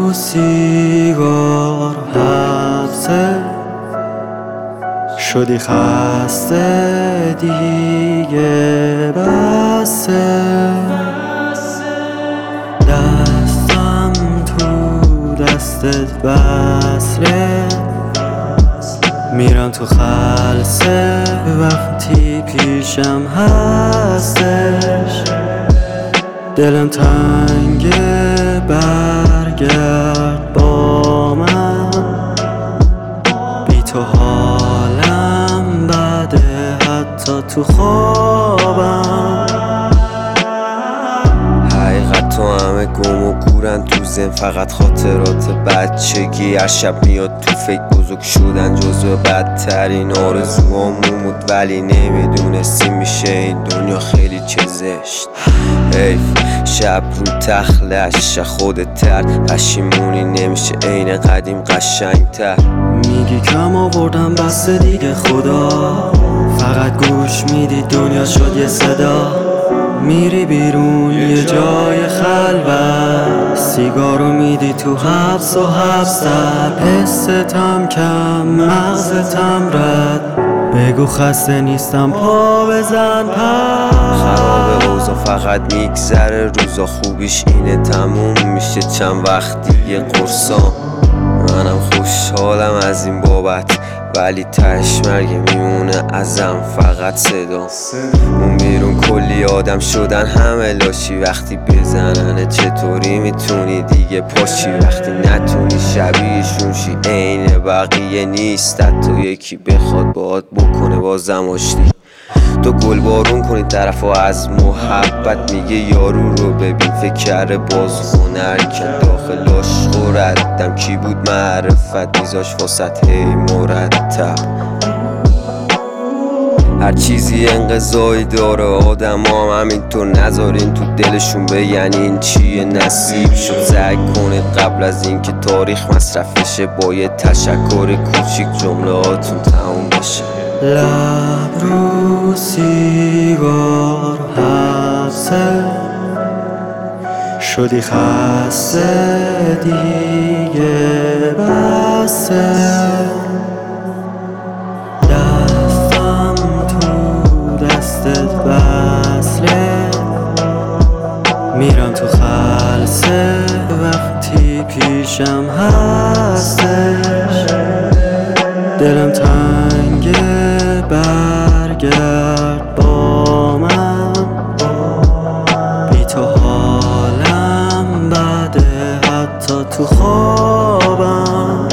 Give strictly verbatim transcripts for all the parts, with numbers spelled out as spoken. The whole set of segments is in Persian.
رو سیگار حبسه شدی خسته دیگه بسه دستم تو دستت بسله میرم تو خلسه وقتی پیشم هستش دلم تنگه برگرد با من بی تو حالم بده حتی تو خوابم حقیقت تو همه گم و گورن تو ذهن فقط خاطرات بچگی هر شب میاد تو فکر بزرگ شدن جزو بدترین آرزوامون بود ولی نمیدونستی میشه این دنیا خیلی چه زشت حیف شب رو تخلش خودت تر پشیمونی نمیشه عین قدیم قشنگتر میگی کم آوردم بس دیگه خدا فقط گوش میدی دنیا شد یه صدا میری بیرون یه جای خلوت سیگارو میدی تو حبس و حبستر حستم کم مغزتم رد بگو خسته نیستم پا بزن پر خراب روزا فقط میگذره روزا خوبیش اینه تموم میشه چند وقت دیگه قرصام منم خوشحالم از این بابت ولی تهش مرگ میمونه ازم فقط صدا اون بیرون کلی آدم شدن همه لاشی وقتی بزننه چطوری میتونی دیگه پاشی وقتی نتونی شبیهشون شی عین بقیه نیست حتی یکی بخواد باهات بکنه بازم آشتی تو گل بارون کنی طرف و از محبت میگه یارو رو ببین فکر کرده باز هنر که داخلاش خوردم کی بود معرفت میذاش واسط هی مرتب هر چیزی انقضایی داره آدم هم همینطور نذارین تو دلشون بگن این چیه نصیب شد سعی کنید قبل از اینکه تاریخ مصرفشه با یه تشکر کوچیک جمله هاتون تموم بشه لب رو سیگار حبسه شدی خسته دیگه بسه دستم تو دستت بسله میرم تو خلسه وقتی پیشم هستش دلم تنگه برگرد با من بی تو حالم بده حتی تو خوابم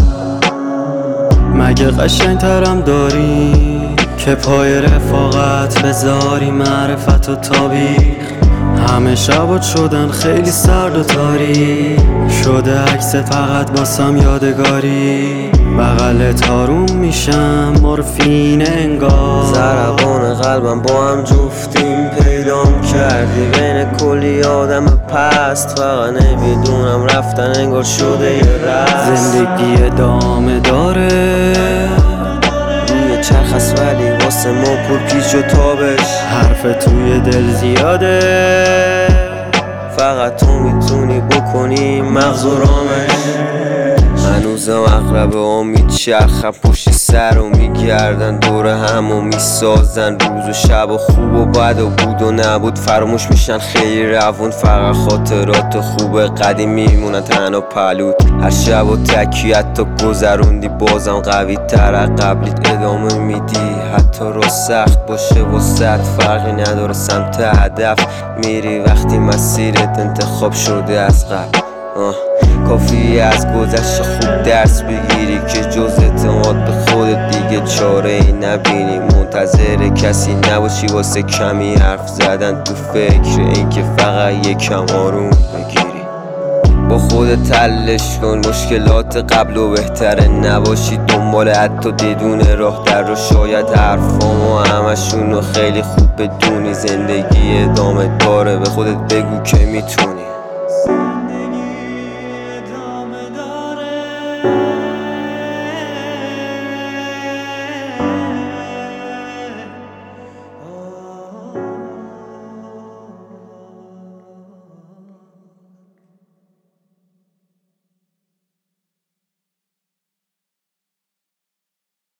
مگه قشنگ ترم داری که پای رفاقت بذاری معرفت و تابیخ همه شبات شدن خیلی سرد و تاریک شده عکست فقط باسم یادگاری بغلت آروم میشم مورفین انگار ضربان قلبم با هم جفتیم پیدام کردی بین کلی آدم پست فقط نمیدونم رفتن انگار شده یه رست زندگی ادامه داره روی چرخ است ولی واسه ما پر پیچ و تابش حرف توی دل زیاده فقط تو میتونی بکنی مغز و رامش هنوزم اغربه ها میچرخن پشت سر و میگردن دور هم و میسازن روز و شب و خوب و بد و بود و نبود فراموش میشن خیلی روون فقط خاطرات خوب قدیم میمونن تنها پلود هر شب و تکیت تا گذروندی بازم قوی تر قبلیت ادامه میدی حتی رو سخت باشه واسه فرقی نداره سمت هدف میری وقتی مسیرت انتخاب شده از قبل آه. کافی از گذشته خوب درس بگیری که جز اعتماد به خودت دیگه چاره ای نبینی منتظر کسی نباشی واسه کمی حرف زدن تو فکر اینکه فقط یکم آروم بگیری با خودت تلش کن مشکلات قبل و بهتره نباشی دنبال حتی بدون راه در رو شاید حرفامو همشون رو خیلی خوب بدونی زندگی ادامه داره به خودت بگو که میتونی